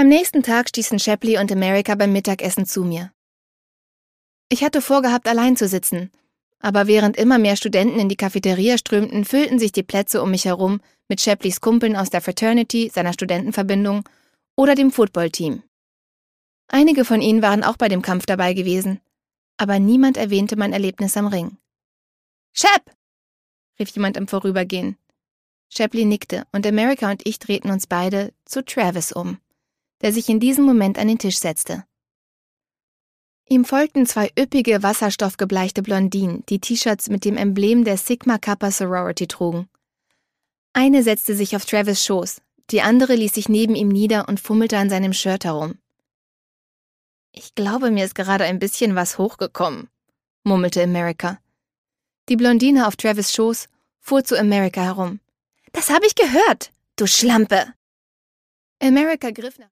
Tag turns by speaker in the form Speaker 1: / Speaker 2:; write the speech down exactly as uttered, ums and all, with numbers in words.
Speaker 1: Am nächsten Tag stießen Shapley und America beim Mittagessen zu mir. Ich hatte vorgehabt, allein zu sitzen, aber während immer mehr Studenten in die Cafeteria strömten, füllten sich die Plätze um mich herum mit Shapleys Kumpeln aus der Fraternity, seiner Studentenverbindung oder dem Footballteam. Einige von ihnen waren auch bei dem Kampf dabei gewesen, aber niemand erwähnte mein Erlebnis am Ring. »Shap!« rief jemand im Vorübergehen. Shapley nickte und America und ich drehten uns beide zu Travis um, der sich in diesem Moment an den Tisch setzte. Ihm folgten zwei üppige, wasserstoffgebleichte Blondinen, die T-Shirts mit dem Emblem der Sigma Kappa Sorority trugen. Eine setzte sich auf Travis' Schoß, die andere ließ sich neben ihm nieder und fummelte an seinem Shirt herum. »Ich glaube, mir ist gerade ein bisschen was hochgekommen«, murmelte America. Die Blondine auf Travis' Schoß fuhr zu America herum. »Das habe ich gehört, du Schlampe!« America griff nach